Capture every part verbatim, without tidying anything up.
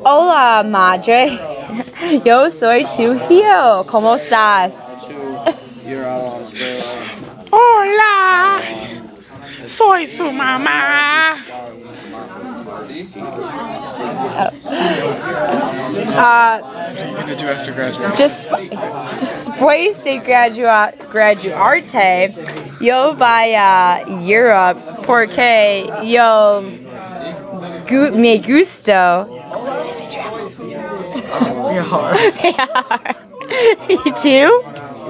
Hola, madre. Yo soy tu hijo. ¿Cómo estás? Hola, soy su mamá. Uh, Gonna do after graduate. desp- después de gradua- graduarte, yo voy a Europe porque yo gu- me gusto. ¿Y tú?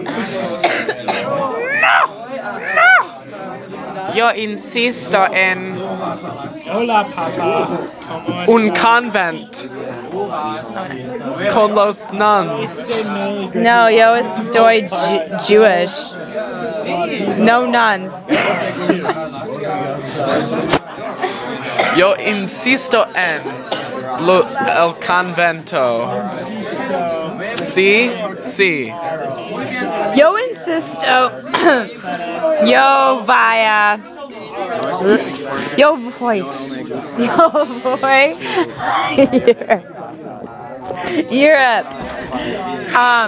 Yo insisto en Hola, papá. un convent con los nuns. No, yo estoy Ju- Jewish. No nuns. Yo insisto en lo, el convento. Sí, sí. Yo insisto. Yo vaya. Yo voy. Yo voy. Europe. Um.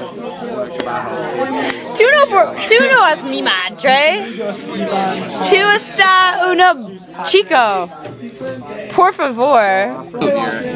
Tú no, por- tú no es mi madre. Tú estás uno chico. Por favor.